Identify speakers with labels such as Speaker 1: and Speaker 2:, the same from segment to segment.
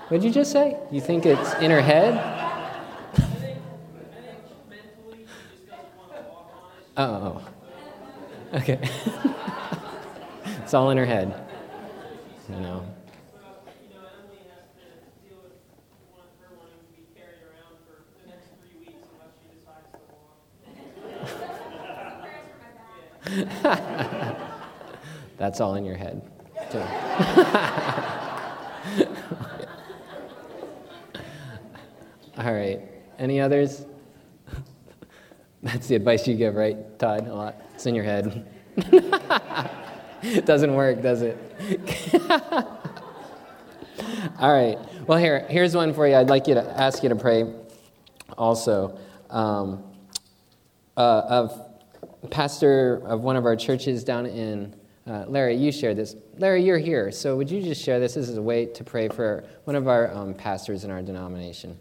Speaker 1: What did you just say? You think it's in her head?
Speaker 2: I think mentally she just doesn't want to walk on it.
Speaker 1: Oh. Okay. It's all in her head. You know.
Speaker 2: Emily has to deal with her wanting to be carried around for the next 3 weeks unless she decides to walk.
Speaker 1: That's all in your head, too. All right. Any others? That's the advice you give, right, Todd? A lot. It's in your head. It doesn't work, does it? All right. Well, here's one for you. I'd like to ask you to pray also. Of pastor of one of our churches down in Larry, you shared this. Larry, you're here, so would you just share this? This is a way to pray for one of our pastors in our denomination.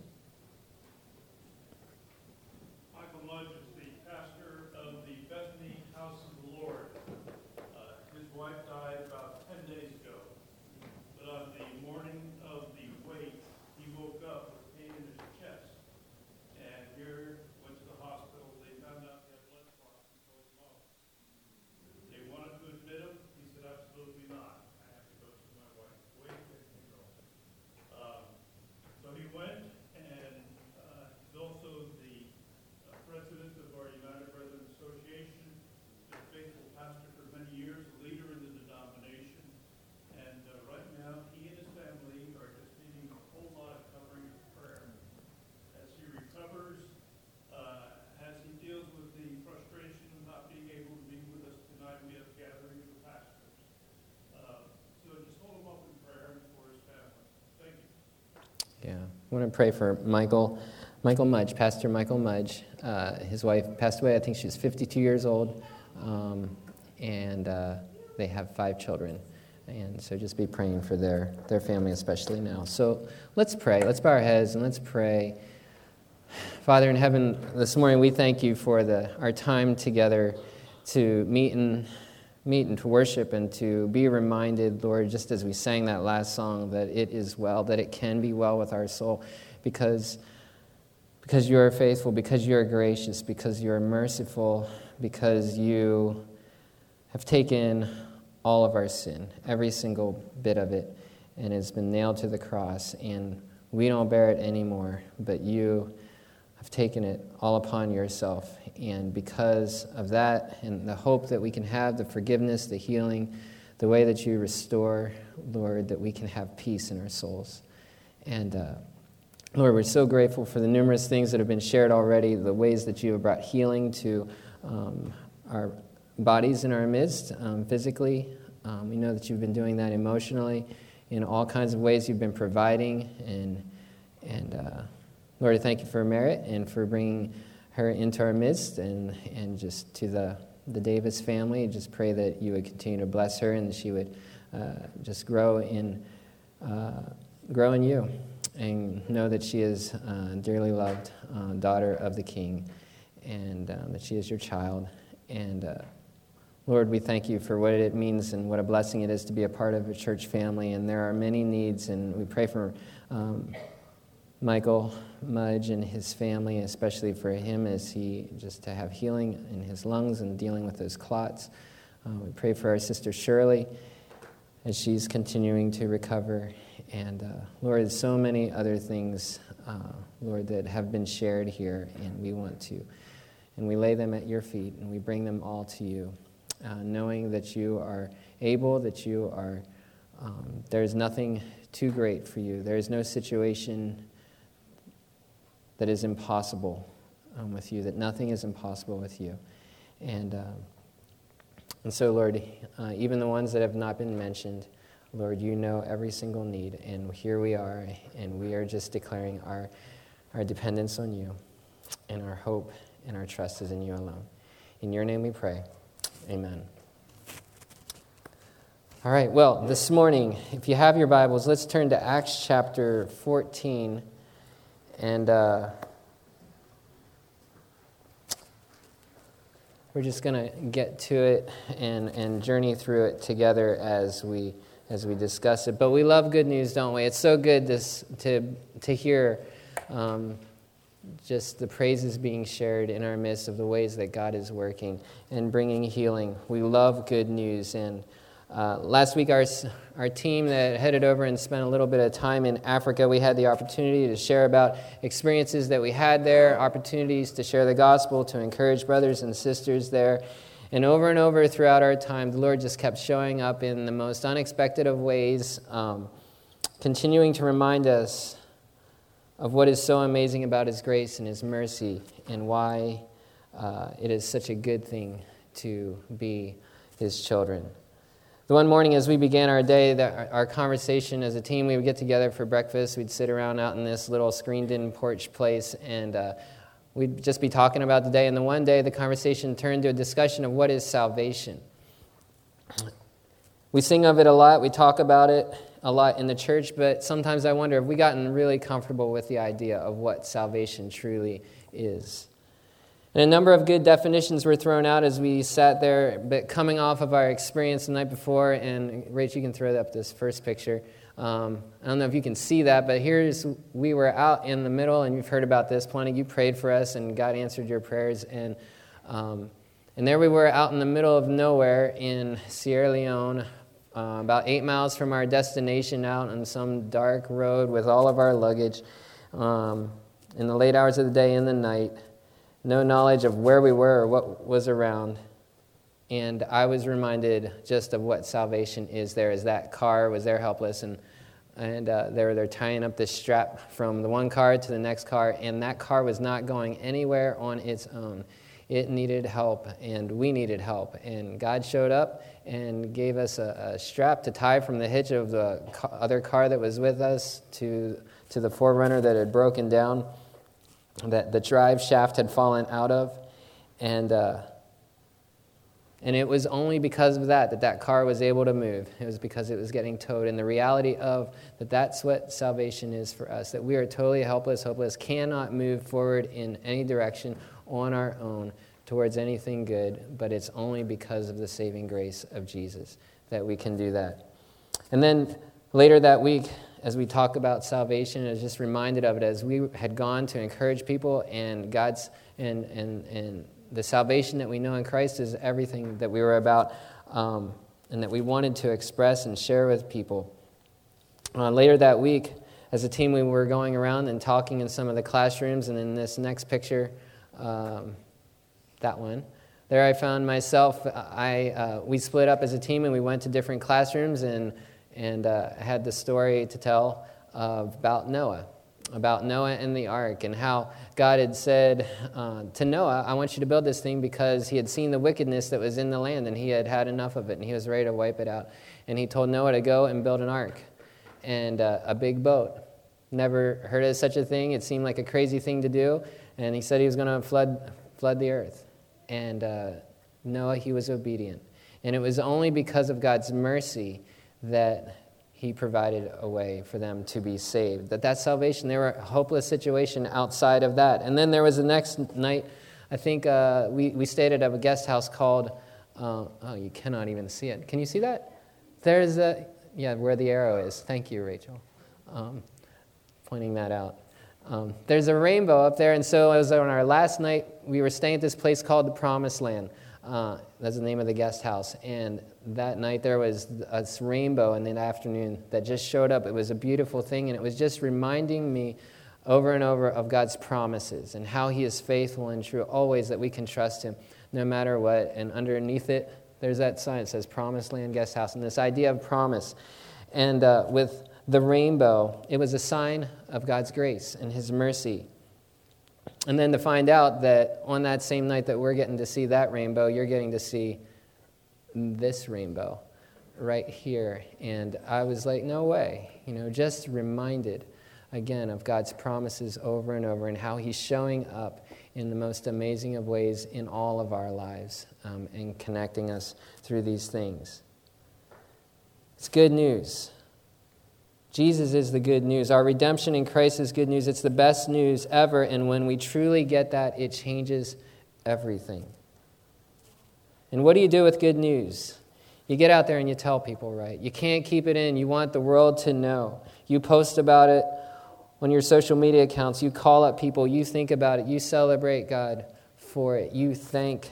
Speaker 3: Michael Mudge is the pastor of the Bethany House of the Lord. His wife died about 10 days ago, but on the morning of the wake, he woke up with pain in his chest, and here went to the hospital. They found out he had blood clots and told him off. They wanted to admit him. He said, absolutely not. I have to go to my wife. Wait, let me go. So he went, and he's also the president of our United Brethren Association, a faithful pastor for many years, a leader in the denomination, and right now he and his family are just needing a whole lot of covering of prayer. As he recovers, as he deals with the frustration of not being able to be with us tonight, we have a gathering of the pastors. So just hold him up in prayer for his family. Thank you.
Speaker 1: Yeah, I want to pray for Michael Mudge, Pastor Michael Mudge. His wife passed away. I think she was 52 years old, and they have 5 children. And so just be praying for their family, especially now. So let's pray. Let's bow our heads and let's pray. Father in heaven, this morning we thank you for our time together to meet and to worship and to be reminded, Lord, just as we sang that last song, that it is well, that it can be well with our soul, because you are faithful, because you are gracious, because you are merciful, because you have taken all of our sin, every single bit of it, and it's been nailed to the cross, and we don't bear it anymore, but you have taken it all upon yourself. And because of that and the hope that we can have, the forgiveness, the healing, the way that you restore, Lord, that we can have peace in our souls. And Lord, we're so grateful for the numerous things that have been shared already, the ways that you have brought healing to our bodies in our midst, physically. We know that you've been doing that emotionally. In all kinds of ways you've been providing. And Lord, I thank you for Merritt and for bringing her into our midst and just to the Davis family. Just pray that you would continue to bless her and that she would just grow in you and know that she is a dearly loved daughter of the King and that she is your child. And Lord, we thank you for what it means and what a blessing it is to be a part of a church family. And there are many needs, and we pray for Michael Mudge and his family, especially for him as he just to have healing in his lungs and dealing with those clots. We pray for our sister Shirley as she's continuing to recover. And Lord, there's so many other things, Lord, that have been shared here, and we want to. And we lay them at your feet, and we bring them all to you, knowing that you are able, that you are, there's nothing too great for you. There is no situation that is impossible with you, that nothing is impossible with you. And so, Lord, even the ones that have not been mentioned, Lord, you know every single need, and here we are, and we are just declaring our dependence on you, and our hope and our trust is in you alone. In your name we pray. Amen. All right, well, this morning, if you have your Bibles, let's turn to Acts chapter 14, and we're just going to get to it and journey through it together as we as we discuss it. But we love good news, don't we? It's so good to hear just the praises being shared in our midst of the ways that God is working and bringing healing. We love good news. And last week, our team that headed over and spent a little bit of time in Africa, we had the opportunity to share about experiences that we had there, opportunities to share the gospel, to encourage brothers and sisters there. And over throughout our time, the Lord just kept showing up in the most unexpected of ways, continuing to remind us of what is so amazing about His grace and His mercy, and why it is such a good thing to be His children. The one morning as we began our day, our conversation as a team, we would get together for breakfast. We'd sit around out in this little screened-in porch place, and we'd just be talking about the day. And then one day, the conversation turned to a discussion of what is salvation. We sing of it a lot. We talk about it a lot in the church, but sometimes I wonder, have we gotten really comfortable with the idea of what salvation truly is? And a number of good definitions were thrown out as we sat there, but coming off of our experience the night before, and Rach, you can throw up this first picture. I don't know if you can see that, but we were out in the middle, and you've heard about this plenty. You prayed for us, and God answered your prayers, and there we were out in the middle of nowhere in Sierra Leone, about 8 miles from our destination, out on some dark road with all of our luggage, in the late hours of the day and the night. No knowledge of where we were or what was around. And I was reminded just of what salvation is there, as that car was there helpless, and they're tying up this strap from the one car to the next car, and that car was not going anywhere on its own. It needed help, and we needed help. And God showed up and gave us a strap to tie from the hitch of the other car that was with us to the 4Runner that had broken down, that the drive shaft had fallen out of. And it was only because of that car was able to move. It was because it was getting towed. And the reality of that's what salvation is for us, that we are totally helpless, hopeless, cannot move forward in any direction on our own towards anything good, but it's only because of the saving grace of Jesus that we can do that. And then later that week, as we talk about salvation, I was just reminded of it as we had gone to encourage people, and God's and the salvation that we know in Christ is everything that we were about, and that we wanted to express and share with people. Later that week, as a team, we were going around and talking in some of the classrooms, and in this next picture, that one, there I found myself. We split up as a team, and we went to different classrooms, and had the story to tell about Noah and the ark, and how God had said to Noah, I want you to build this thing, because he had seen the wickedness that was in the land, and he had had enough of it, and he was ready to wipe it out. And he told Noah to go and build an ark and a big boat. Never heard of such a thing. It seemed like a crazy thing to do. And he said he was going to flood the earth. And Noah, he was obedient. And it was only because of God's mercy that he provided a way for them to be saved. That's salvation. They were a hopeless situation outside of that. And then there was the next night, I think we stayed at a guest house called, you cannot even see it. Can you see that? There's where the arrow is. Thank you, Rachel, pointing that out. There's a rainbow up there, and so it was on our last night. We were staying at this place called the Promised Land. That's the name of the guest house. And that night there was a rainbow in the afternoon that just showed up. It was a beautiful thing, and it was just reminding me over and over of God's promises and how He is faithful and true, always, that we can trust Him no matter what. And underneath it, there's that sign that says Promised Land Guest House, and this idea of promise. And with the rainbow, it was a sign of God's grace and His mercy. And then to find out that on that same night that we're getting to see that rainbow, you're getting to see this rainbow right here. And I was like, no way. Just reminded again of God's promises over and over, and how He's showing up in the most amazing of ways in all of our lives, and connecting us through these things. It's good news. Jesus is the good news. Our redemption in Christ is good news. It's the best news ever, and when we truly get that, it changes everything. And what do you do with good news? You get out there and you tell people, right? You can't keep it in. You want the world to know. You post about it on your social media accounts. You call up people. You think about it. You celebrate God for it. You thank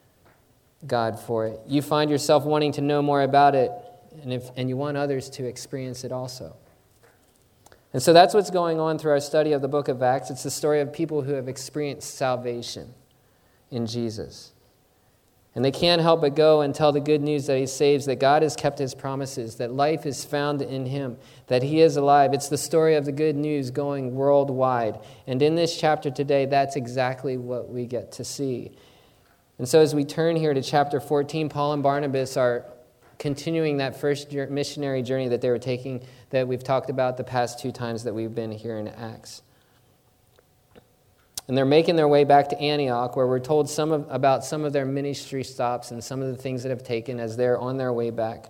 Speaker 1: God for it. You find yourself wanting to know more about it, and you want others to experience it also. And so that's what's going on through our study of the book of Acts. It's the story of people who have experienced salvation in Jesus. And they can't help but go and tell the good news that he saves, that God has kept his promises, that life is found in him, that he is alive. It's the story of the good news going worldwide. And in this chapter today, that's exactly what we get to see. And so as we turn here to chapter 14, Paul and Barnabas are continuing that first missionary journey that they were taking, that we've talked about the past 2 times that we've been here in Acts. And they're making their way back to Antioch, where we're told about some of their ministry stops and some of the things that have taken as they're on their way back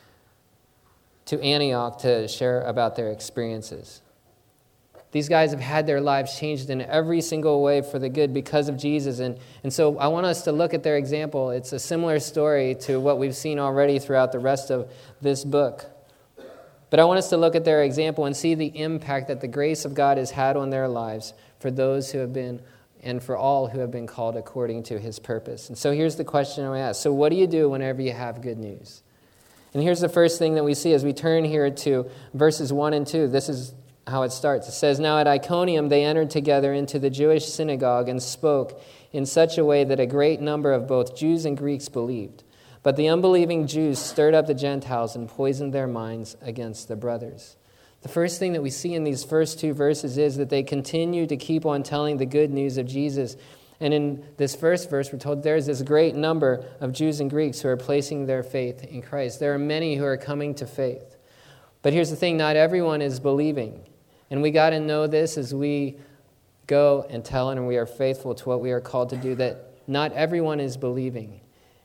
Speaker 1: to Antioch to share about their experiences. These guys have had their lives changed in every single way for the good because of Jesus. And so I want us to look at their example. It's a similar story to what we've seen already throughout the rest of this book. But I want us to look at their example and see the impact that the grace of God has had on their lives for those who have been, and for all who have been called according to his purpose. And so here's the question I ask. So what do you do whenever you have good news? And here's the first thing that we see as we turn here to verses 1 and 2. This is how it starts. It says, "Now at Iconium they entered together into the Jewish synagogue and spoke in such a way that a great number of both Jews and Greeks believed. But the unbelieving Jews stirred up the Gentiles and poisoned their minds against the brothers." The first thing that we see in these first 2 verses is that they continue to keep on telling the good news of Jesus. And in this first verse, we're told there's this great number of Jews and Greeks who are placing their faith in Christ. There are many who are coming to faith. But here's the thing, not everyone is believing. And we got to know this as we go and tell and we are faithful to what we are called to do, that not everyone is believing.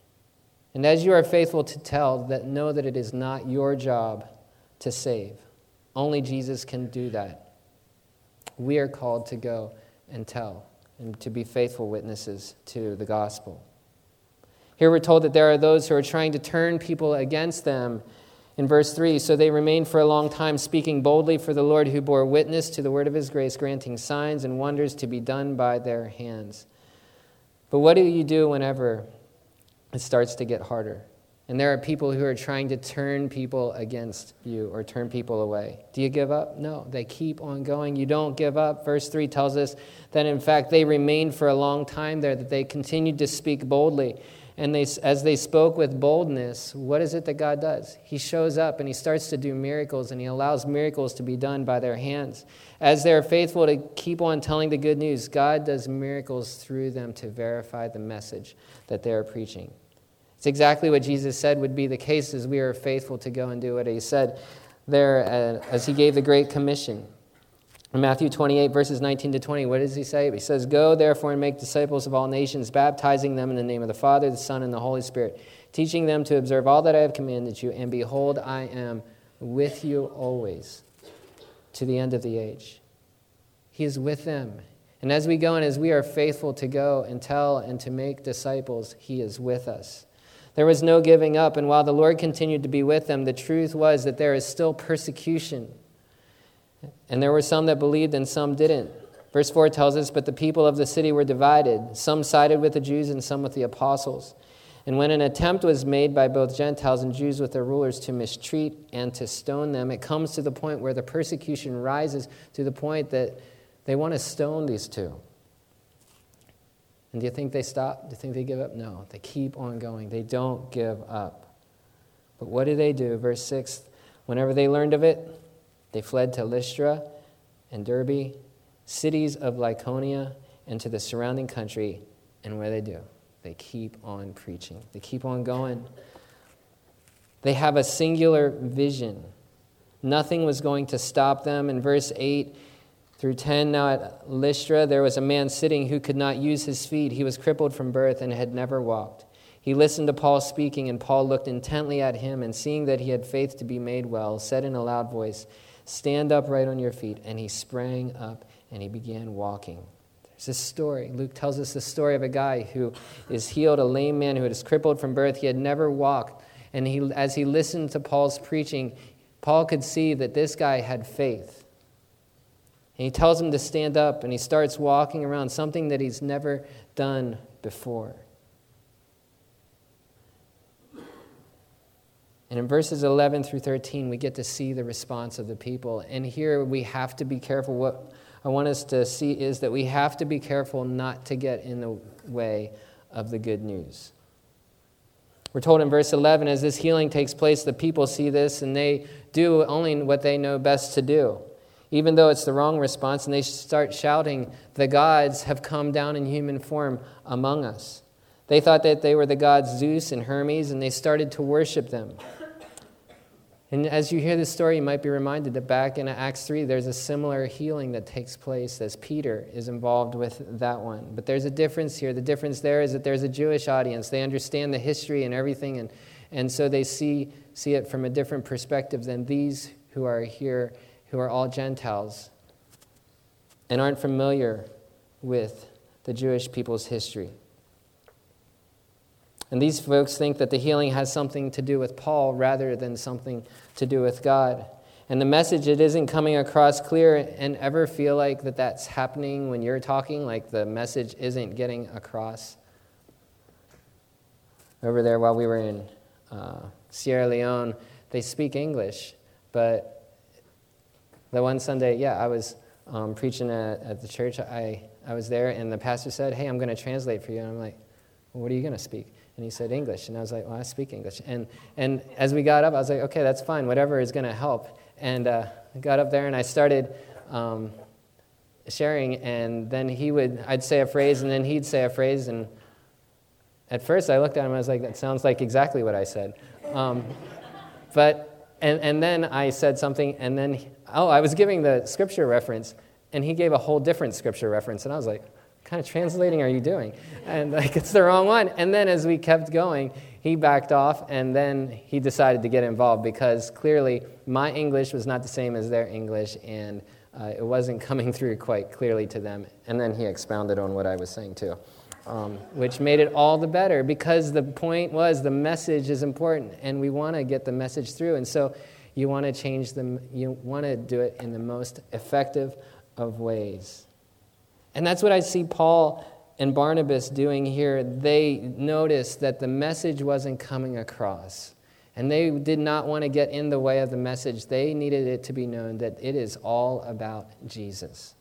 Speaker 1: And as you are faithful to tell, that know that it is not your job to save. Only Jesus can do that. We are called to go and tell and to be faithful witnesses to the gospel. Here we're told that there are those who are trying to turn people against them. In verse 3, "So they remained for a long time, speaking boldly for the Lord, who bore witness to the word of his grace, granting signs and wonders to be done by their hands." But what do you do whenever it starts to get harder? And there are people who are trying to turn people against you or turn people away. Do you give up? No, they keep on going. You don't give up. Verse 3 tells us that, in fact, they remained for a long time there, that they continued to speak boldly. And as they spoke with boldness, what is it that God does? He shows up and he starts to do miracles, and he allows miracles to be done by their hands. As they're faithful to keep on telling the good news, God does miracles through them to verify the message that they're preaching. It's exactly what Jesus said would be the case as we are faithful to go and do what he said there as he gave the Great Commission. In Matthew 28, verses 19 to 20, what does he say? He says, "Go, therefore, and make disciples of all nations, baptizing them in the name of the Father, the Son, and the Holy Spirit, teaching them to observe all that I have commanded you. And behold, I am with you always to the end of the age." He is with them. And as we go and as we are faithful to go and tell and to make disciples, he is with us. There was no giving up, and while the Lord continued to be with them, the truth was that there is still persecution. And there were some that believed and some didn't. Verse 4 tells us, "But the people of the city were divided. Some sided with the Jews and some with the apostles. And when an attempt was made by both Gentiles and Jews with their rulers to mistreat and to stone them," it comes to the point where the persecution rises to the point that they want to stone these 2. And do you think they stop? Do you think they give up? No, they keep on going. They don't give up. But what do? Verse 6, "Whenever they learned of it, they fled to Lystra and Derbe, cities of Lycaonia, and to the surrounding country." And what do? They keep on preaching. They keep on going. They have a singular vision. Nothing was going to stop them. In verse 8 through 10, "Now at Lystra there was a man sitting who could not use his feet. He was crippled from birth and had never walked. He listened to Paul speaking, and Paul looked intently at him, and seeing that he had faith to be made well, said in a loud voice, 'Stand upright on your feet.' And he sprang up and he began walking." There's this story. Luke tells us the story of a guy who is healed, a lame man who is crippled from birth. He had never walked. And as he listened to Paul's preaching, Paul could see that this guy had faith. And he tells him to stand up, and he starts walking around, something that he's never done before. And in verses 11 through 13, we get to see the response of the people. And here we have to be careful. What I want us to see is that we have to be careful not to get in the way of the good news. We're told in verse 11, as this healing takes place, the people see this and they do only what they know best to do, even though it's the wrong response, and they start shouting, "The gods have come down in human form among us." They thought that they were the gods Zeus and Hermes, and they started to worship them. And as you hear this story, you might be reminded that back in Acts 3, there's a similar healing that takes place as Peter is involved with that one. But there's a difference here. The difference there is that there's a Jewish audience. They understand the history and everything, and so they see it from a different perspective than these who are here, who are all Gentiles and aren't familiar with the Jewish people's history. And these folks think that the healing has something to do with Paul rather than something to do with God. And the message, it isn't coming across clear. And ever feel like that's happening when you're talking, like the message isn't getting across? Over there while we were in Sierra Leone, they speak English. But the one Sunday, I was preaching at the church. I was there, and the pastor said, "Hey, I'm going to translate for you." And I'm like, "Well, what are you going to speak?" And he said, "English." And I was like, "Well, I speak English." And as we got up, I was like, "Okay, that's fine. Whatever is going to help." And I got up there and I started sharing. And then I'd say a phrase, and then he'd say a phrase. And at first I looked at him and I was like, "That sounds like exactly what I said." But then I said something, and then I was giving the scripture reference, and he gave a whole different scripture reference. And I was like, "What kind of translating are you doing?" And it's the wrong one. And then as we kept going, he backed off, and then he decided to get involved because clearly my English was not the same as their English, and it wasn't coming through quite clearly to them. And then he expounded on what I was saying too, which made it all the better because the point was the message is important, and we want to get the message through. And so you want to change them. You want to do it in the most effective of ways. And that's what I see Paul and Barnabas doing here. They noticed that the message wasn't coming across. And they did not want to get in the way of the message. They needed it to be known that it is all about Jesus.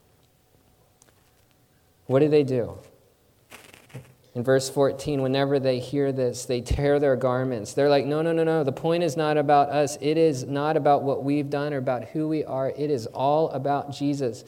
Speaker 1: What do? In verse 14, whenever they hear this, they tear their garments. They're like, no. The point is not about us. It is not about what we've done or about who we are. It is all about Jesus.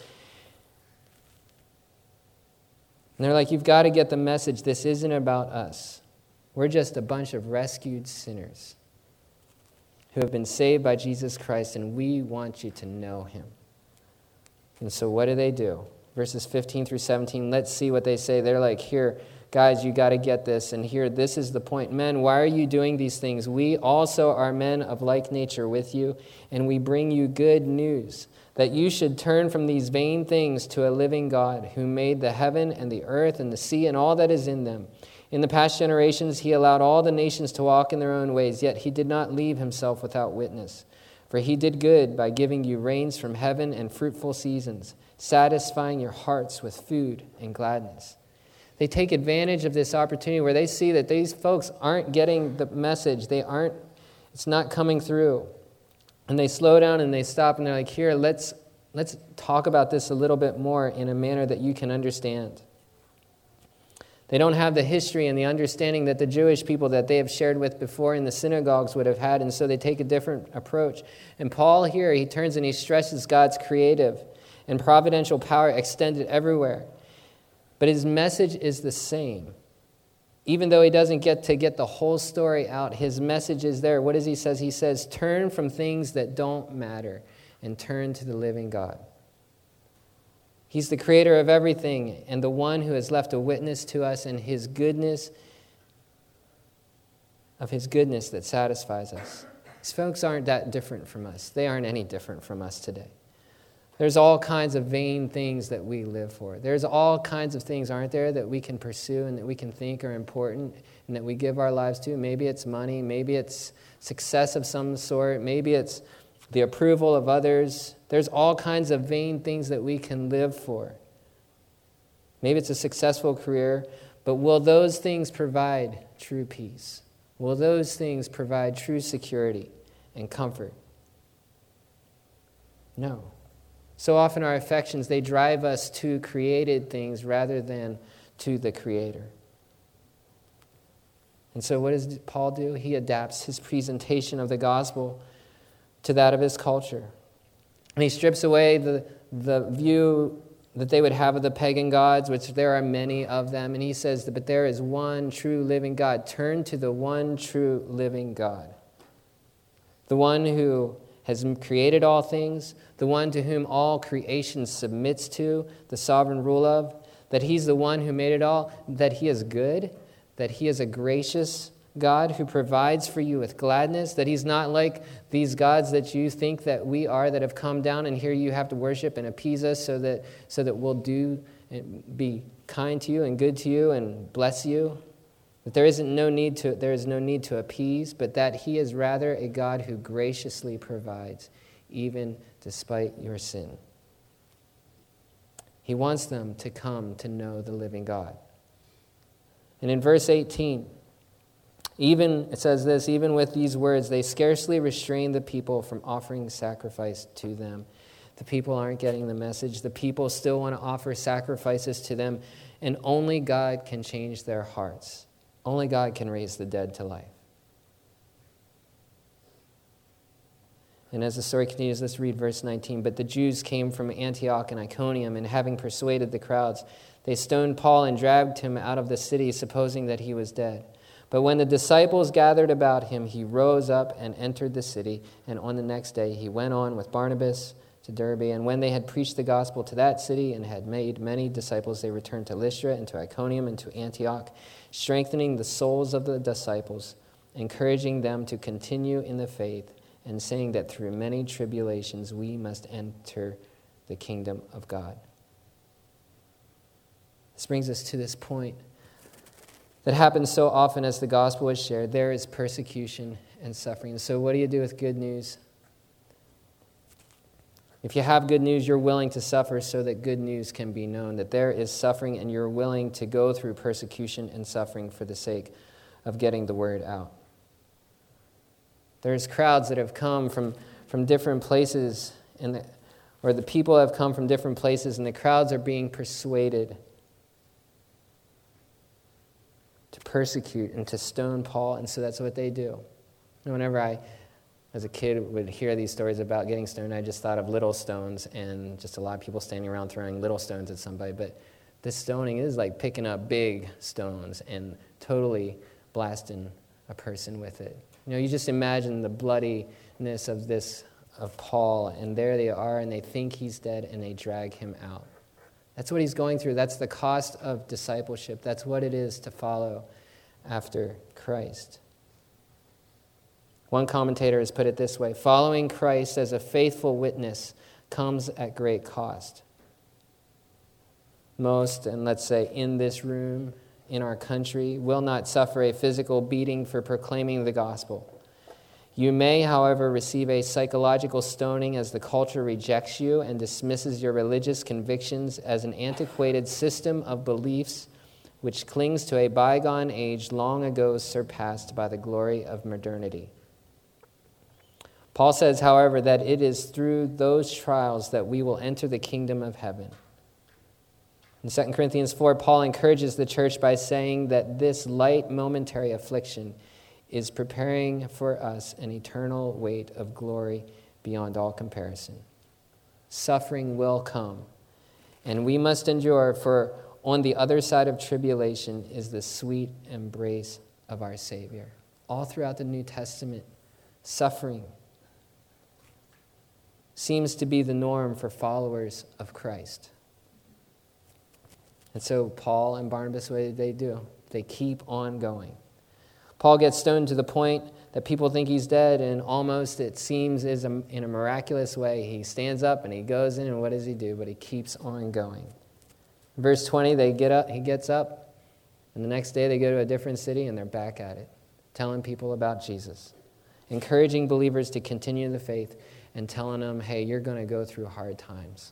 Speaker 1: And they're like, you've got to get the message. This isn't about us. We're just a bunch of rescued sinners who have been saved by Jesus Christ, and we want you to know him. And so what do? Verses 15 through 17, let's see what they say. They're like, here, guys, you got to get this. And here, this is the point. Men, why are you doing these things? We also are men of like nature with you, and we bring you good news, that you should turn from these vain things to a living God who made the heaven and the earth and the sea and all that is in them. In the past generations, he allowed all the nations to walk in their own ways, yet he did not leave himself without witness. For he did good by giving you rains from heaven and fruitful seasons, satisfying your hearts with food and gladness. They take advantage of this opportunity where they see that these folks aren't getting the message. It's not coming through. And they slow down and they stop and they're like, here, let's talk about this a little bit more in a manner that you can understand. They don't have the history and the understanding that the Jewish people that they have shared with before in the synagogues would have had, and so they take a different approach. And Paul here, he turns and he stresses God's creative and providential power extended everywhere. But his message is the same. Even though he doesn't get the whole story out, his message is there. What does he say? He says, turn from things that don't matter and turn to the living God. He's the creator of everything and the one who has left a witness to us and his goodness that satisfies us. These folks aren't that different from us. They aren't any different from us today. There's all kinds of vain things that we live for. There's all kinds of things, aren't there, that we can pursue and that we can think are important and that we give our lives to. Maybe it's money. Maybe it's success of some sort. Maybe it's the approval of others. There's all kinds of vain things that we can live for. Maybe it's a successful career. But will those things provide true peace? Will those things provide true security and comfort? No. So often our affections, they drive us to created things rather than to the Creator. And so what does Paul do? He adapts his presentation of the gospel to that of his culture. And he strips away the view that they would have of the pagan gods, which there are many of them. And he says, but there is one true living God. Turn to the one true living God. The one who has created all things, the one to whom all creation submits to, the sovereign rule of, that he's the one who made it all, that he is good, that he is a gracious God who provides for you with gladness, that he's not like these gods that you think that we are, that have come down and here you have to worship and appease us so that we'll do and be kind to you and good to you and bless you. That there is no need to appease, but that he is rather a God who graciously provides, even despite your sin. He wants them to come to know the living God. And in verse 18, it says this, even with these words, they scarcely restrain the people from offering sacrifice to them. The people aren't getting the message. The people still want to offer sacrifices to them, and only God can change their hearts. Only God can raise the dead to life. And as the story continues, let's read verse 19. But the Jews came from Antioch and Iconium, and having persuaded the crowds, they stoned Paul and dragged him out of the city, supposing that he was dead. But when the disciples gathered about him, he rose up and entered the city. And on the next day he went on with Barnabas to Derbe. And when they had preached the gospel to that city and had made many disciples, they returned to Lystra and to Iconium and to Antioch, strengthening the souls of the disciples, encouraging them to continue in the faith, and saying that through many tribulations we must enter the kingdom of God. This brings us to this point that happens so often as the gospel is shared. There is persecution and suffering. So what do you do with good news? If you have good news, you're willing to suffer so that good news can be known, that there is suffering and you're willing to go through persecution and suffering for the sake of getting the word out. There's crowds that have come from different places, or the people have come from different places, and the crowds are being persuaded to persecute and to stone Paul, and so that's what they do. And whenever I, as a kid, would hear these stories about getting stoned, I just thought of little stones and just a lot of people standing around throwing little stones at somebody. But this stoning is like picking up big stones and totally blasting a person with it. You just imagine the bloodiness of Paul, and there they are, and they think he's dead, and they drag him out. That's what he's going through. That's the cost of discipleship. That's what it is to follow after Christ. One commentator has put it this way: following Christ as a faithful witness comes at great cost. Most, and let's say in this room, in our country, will not suffer a physical beating for proclaiming the gospel. You may, however, receive a psychological stoning as the culture rejects you and dismisses your religious convictions as an antiquated system of beliefs which clings to a bygone age long ago surpassed by the glory of modernity. Paul says, however, that it is through those trials that we will enter the kingdom of heaven. In 2 Corinthians 4, Paul encourages the church by saying that this light momentary affliction is preparing for us an eternal weight of glory beyond all comparison. Suffering will come, and we must endure, for on the other side of tribulation is the sweet embrace of our Savior. All throughout the New Testament, suffering seems to be the norm for followers of Christ. And so Paul and Barnabas, what did they do? They keep on going. Paul gets stoned to the point that people think he's dead, and almost it seems in a miraculous way, he stands up and he goes in, and what does he do? But he keeps on going. Verse 20, he gets up, and the next day they go to a different city, and they're back at it, telling people about Jesus, encouraging believers to continue the faith, and telling them, hey, you're going to go through hard times.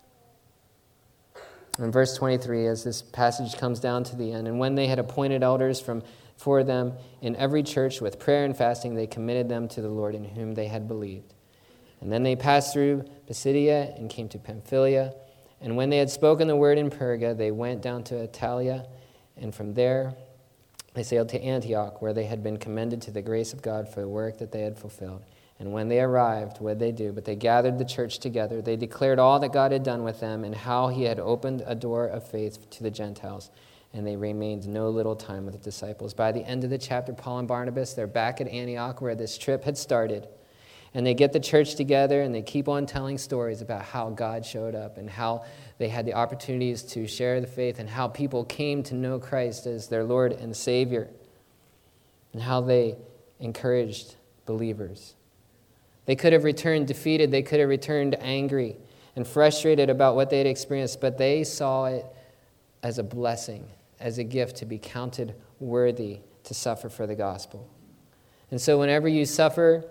Speaker 1: In verse 23, as this passage comes down to the end, and when they had appointed elders for them in every church with prayer and fasting, they committed them to the Lord in whom they had believed. And then they passed through Pisidia and came to Pamphylia. And when they had spoken the word in Perga, they went down to Attalia, and from there they sailed to Antioch, where they had been commended to the grace of God for the work that they had fulfilled. And when they arrived, what did they do? But they gathered the church together. They declared all that God had done with them and how he had opened a door of faith to the Gentiles. And they remained no little time with the disciples. By the end of the chapter, Paul and Barnabas, they're back at Antioch where this trip had started. And they get the church together and they keep on telling stories about how God showed up and how they had the opportunities to share the faith and how people came to know Christ as their Lord and Savior and how they encouraged believers. They could have returned defeated. They could have returned angry and frustrated about what they had experienced, but they saw it as a blessing, as a gift to be counted worthy to suffer for the gospel. And so whenever you suffer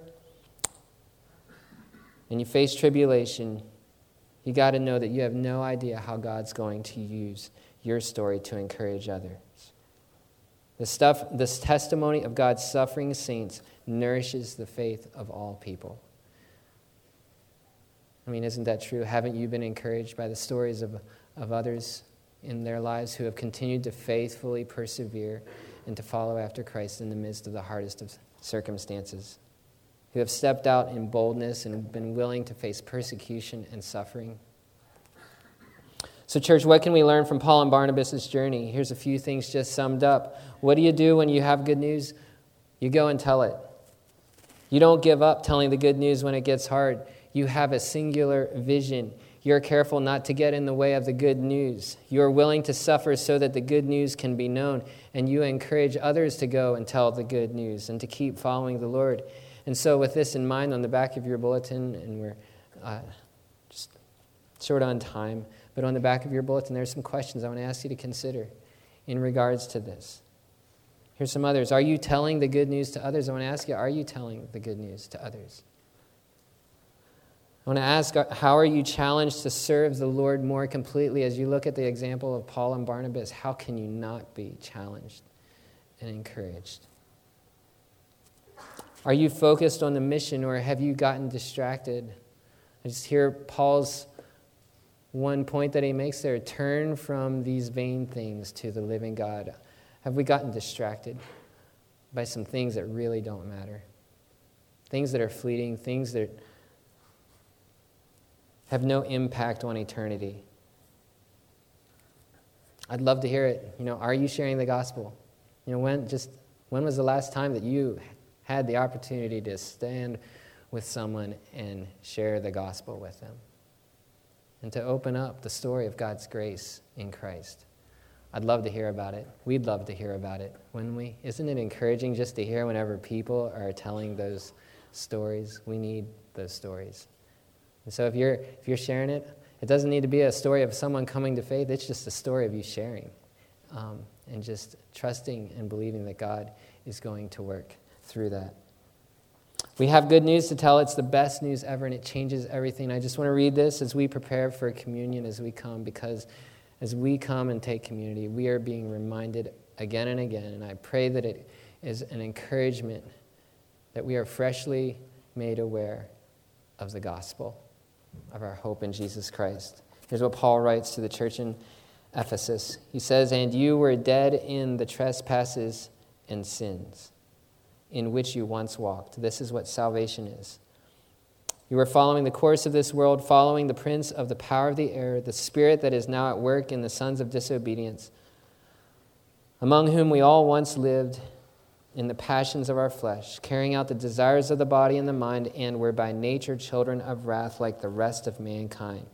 Speaker 1: and you face tribulation, you got to know that you have no idea how God's going to use your story to encourage others. This testimony of God's suffering saints nourishes the faith of all people. I mean, isn't that true? Haven't you been encouraged by the stories of others in their lives who have continued to faithfully persevere and to follow after Christ in the midst of the hardest of circumstances, who have stepped out in boldness and been willing to face persecution and suffering? So, church, what can we learn from Paul and Barnabas' journey? Here's a few things just summed up. What do you do when you have good news? You go and tell it. You don't give up telling the good news when it gets hard. You have a singular vision. You're careful not to get in the way of the good news. You're willing to suffer so that the good news can be known. And you encourage others to go and tell the good news and to keep following the Lord. And so with this in mind, on the back of your bulletin, and we're just short on time, but on the back of your bulletin, there's some questions I want to ask you to consider in regards to this. Here's some others. Are you telling the good news to others? I want to ask you, are you telling the good news to others? I want to ask, how are you challenged to serve the Lord more completely? As you look at the example of Paul and Barnabas, how can you not be challenged and encouraged? Are you focused on the mission, or have you gotten distracted? I just hear Paul's one point that he makes there: turn from these vain things to the living God. Have we gotten distracted by some things that really don't matter? Things that are fleeting, things that have no impact on eternity. I'd love to hear it. Are you sharing the gospel? When was the last time that you had the opportunity to stand with someone and share the gospel with them? And to open up the story of God's grace in Christ. I'd love to hear about it. We'd love to hear about it, wouldn't we? Isn't it encouraging just to hear whenever people are telling those stories? We need those stories. And so if you're sharing it, it doesn't need to be a story of someone coming to faith. It's just a story of you sharing and just trusting and believing that God is going to work through that. We have good news to tell. It's the best news ever, and it changes everything. I just want to read this as we prepare for communion as we come, because as we come and take community, we are being reminded again and again, and I pray that it is an encouragement that we are freshly made aware of the gospel, of our hope in Jesus Christ. Here's what Paul writes to the church in Ephesus. He says, "And you were dead in the trespasses and sins in which you once walked." This is what salvation is. You were following the course of this world, following the prince of the power of the air, the spirit that is now at work in the sons of disobedience, among whom we all once lived in the passions of our flesh, carrying out the desires of the body and the mind, and were by nature children of wrath like the rest of mankind.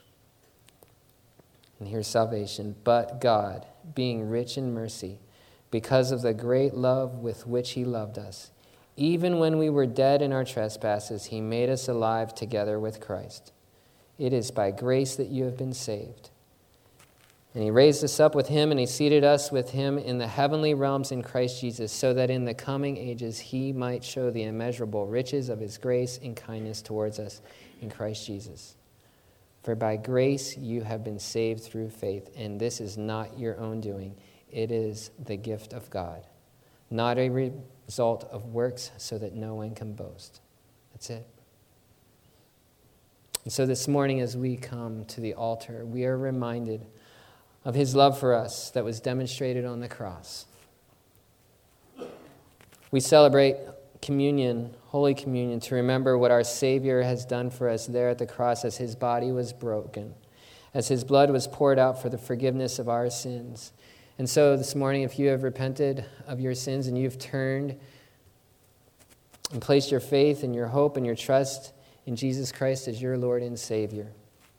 Speaker 1: And here's salvation. But God, being rich in mercy, because of the great love with which he loved us, Even when we were dead in our trespasses, he made us alive together with Christ. It is by grace that you have been saved. And he raised us up with him, and he seated us with him in the heavenly realms in Christ Jesus, so that in the coming ages he might show the immeasurable riches of his grace and kindness towards us in Christ Jesus. For by grace you have been saved through faith, and this is not your own doing. It is the gift of God, not a result of works, so that no one can boast. That's it. And so this morning as we come to the altar, we are reminded of his love for us that was demonstrated on the cross. We celebrate communion, Holy Communion, to remember what our Savior has done for us there at the cross as his body was broken, as his blood was poured out for the forgiveness of our sins. And so this morning, if you have repented of your sins and you've turned and placed your faith and your hope and your trust in Jesus Christ as your Lord and Savior,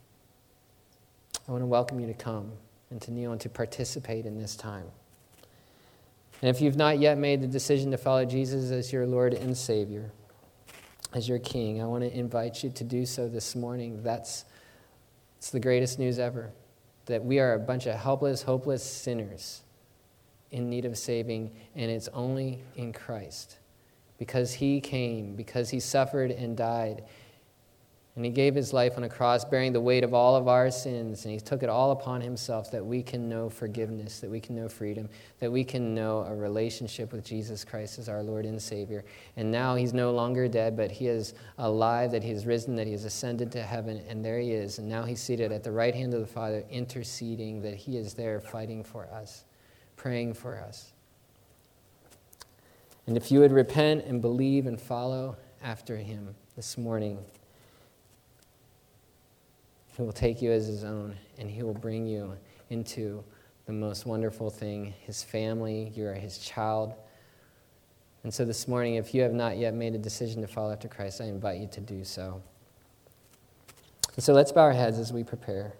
Speaker 1: I want to welcome you to come and to kneel and to participate in this time. And if you've not yet made the decision to follow Jesus as your Lord and Savior, as your King, I want to invite you to do so this morning. It's the greatest news ever, that we are a bunch of helpless, hopeless sinners in need of saving, and it's only in Christ. Because he came, because he suffered and died, and he gave his life on a cross, bearing the weight of all of our sins, and he took it all upon himself, that we can know forgiveness, that we can know freedom, that we can know a relationship with Jesus Christ as our Lord and Savior. And now he's no longer dead, but he is alive, that he has risen, that he has ascended to heaven, and there he is. And now he's seated at the right hand of the Father, interceding, that he is there fighting for us, praying for us. And if you would repent and believe and follow after him this morning, he will take you as his own, and he will bring you into the most wonderful thing, his family. You are his child. And so this morning, if you have not yet made a decision to follow after Christ, I invite you to do so. And so let's bow our heads as we prepare.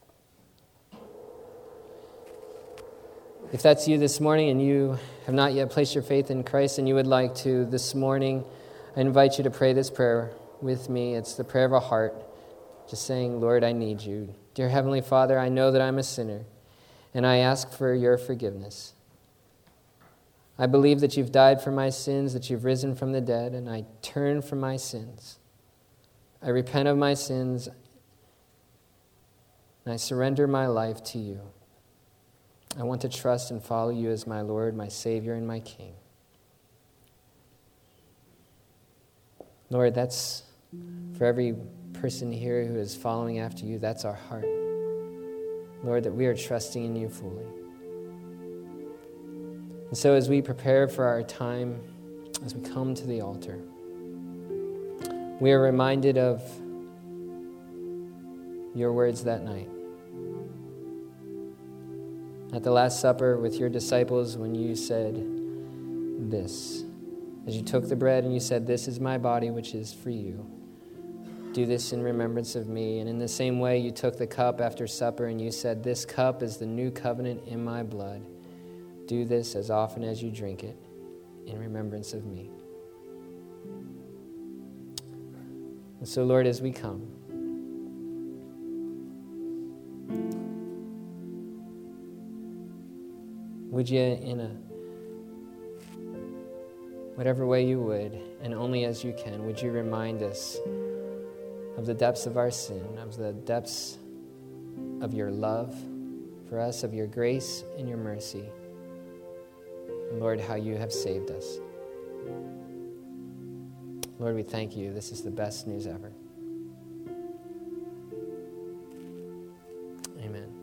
Speaker 1: If that's you this morning and you have not yet placed your faith in Christ and you would like to this morning, I invite you to pray this prayer with me. It's the prayer of a heart, just saying, Lord, I need you. Dear Heavenly Father, I know that I'm a sinner, and I ask for your forgiveness. I believe that you've died for my sins, that you've risen from the dead, and I turn from my sins. I repent of my sins, and I surrender my life to you. I want to trust and follow you as my Lord, my Savior, and my King. Lord, that's for every person here who is following after you, that's our heart. Lord, that we are trusting in you fully. And so as we prepare for our time, as we come to the altar, we are reminded of your words that night. At the Last Supper with your disciples, when you said this, as you took the bread and you said, "This is my body, which is for you. Do this in remembrance of me." And in the same way, you took the cup after supper and you said, "This cup is the new covenant in my blood. Do this as often as you drink it in remembrance of me." And so, Lord, as we come, would you, in whatever way you would, and only as you can, would you remind us of the depths of our sin, of the depths of your love for us, of your grace and your mercy. And Lord, how you have saved us. Lord, we thank you. This is the best news ever. Amen.